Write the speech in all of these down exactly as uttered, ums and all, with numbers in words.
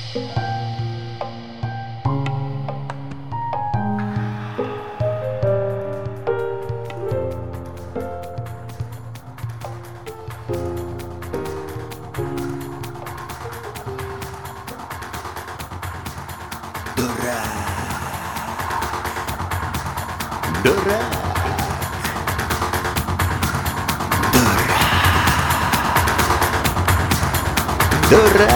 Дурак. Дурак.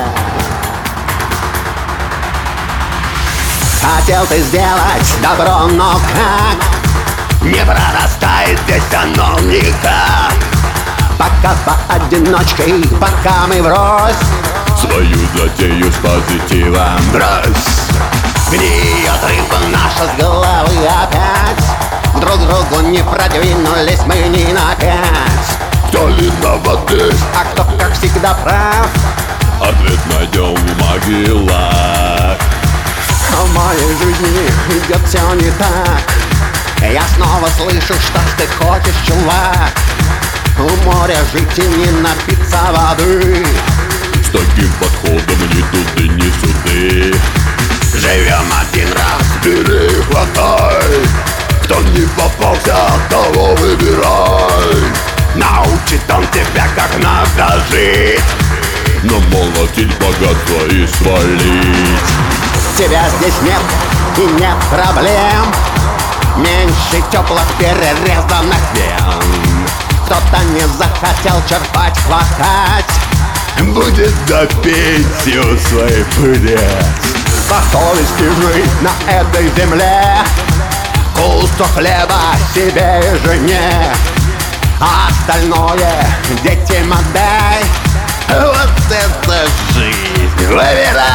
Хотел ты сделать добро, но как? Не прорастает здесь оно никак. Пока поодиночке, пока мы врозь свою затею с позитивом брось. Гниет рыба наша с головы опять. Друг другу не продвинулись мы ни на пять. Кто виноваты, а кто, как всегда, прав? Ответ найдем в могилах. В моей жизни идет все не так. Я снова слышу, что ты хочешь, чувак. У моря жить и не напиться воды. С таким подходом ни туды, ни сюды. Живем один раз, бери и хватай. Кто не попался, того выбирай. научит он тебя, как надо жить. Намолотить богатство и свалить. Тебя здесь нет и нет проблем. Меньше теплых перерезанных вен. Кто-то не захотел черпать, хватать. Будет до пенсию свой пылец. По совести жить на этой земле. Кусок хлеба себе и жене. А остальное детям отдай. Вот это жизнь! Выбирай!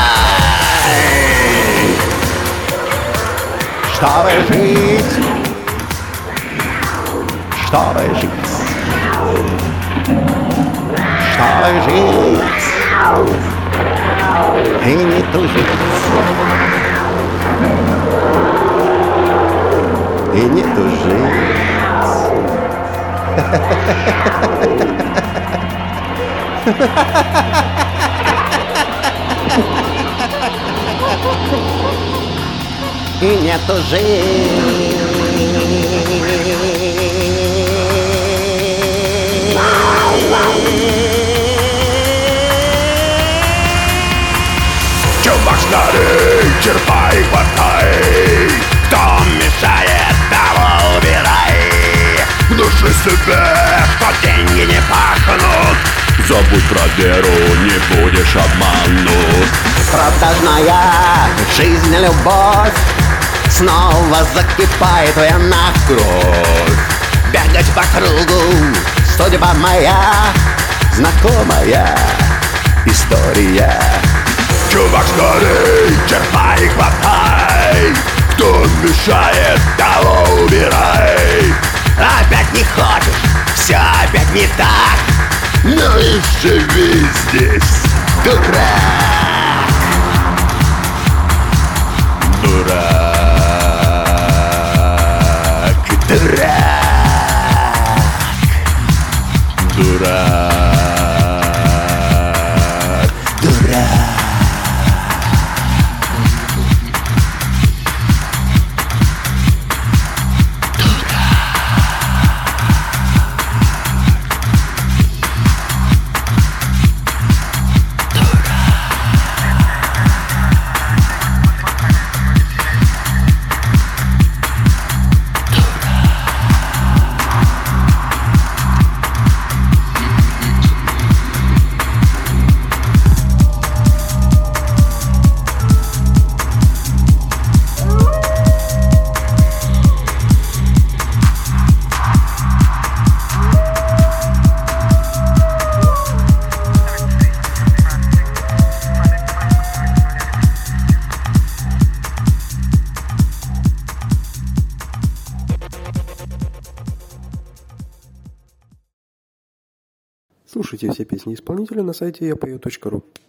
Чтобы жить, чтобы жить, чтобы жить и не тужить, и не тужить. И не тужить. Чувак, старый, черпай, хватай. Кто мешает, того убирай. Внуши себе, что деньги не пахнут. забудь про веру, не будешь обманут. Продажная жизнь, любовь снова закипает вена кровь. Бегать по кругу, судьба моя, знакомая история. Чувак, скорей, черпай, хватай. кто мешает, того убирай. Опять не хочешь, все опять не так. ну и живи здесь, дурак. Дурак. Дурак. Дурак. Дурак. Слушайте все песни исполнителя на сайте я пою точка ру.